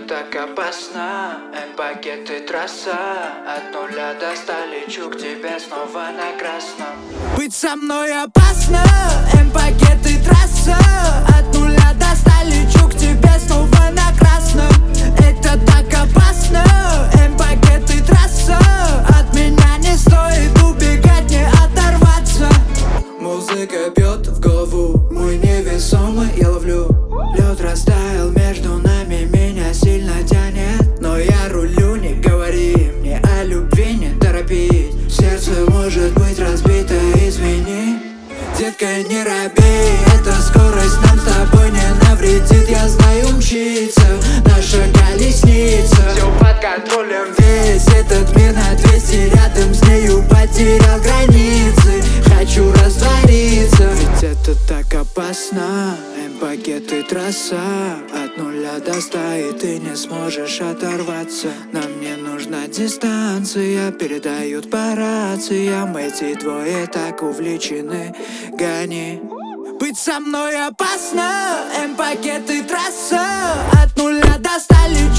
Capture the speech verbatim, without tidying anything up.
так опасно. М-пакеты трасса. От нуля до ста лечу к тебе снова на красном. Быть со мной опасно. М-пакеты трасса. От нуля до ста лечу к тебе снова на красном. Это так опасно. М-пакеты трасса. От меня не стоит убегать, не оторваться. Музыка бьет в голову, мой невесомый я ловлю. Лед растаял между нами, меня сильно тянет. Но я рулю, не говори мне о любви, не торопись. Сердце может быть разбито, извини. Детка, не робей, эта скорость нам с тобой не навредит. Я знаю, мчится наша колесница. Все под контролем. Весь этот мир на двести рядом с нею потерял границы. Хочу раствориться, ведь это так опасно. М-пакеты трасса. От нуля до ста и ты не сможешь оторваться. Нам не нужна дистанция, передают по рациям. Эти двое так увлечены, гони. Быть со мной опасно. М-пакеты трасса. От нуля до ста лечу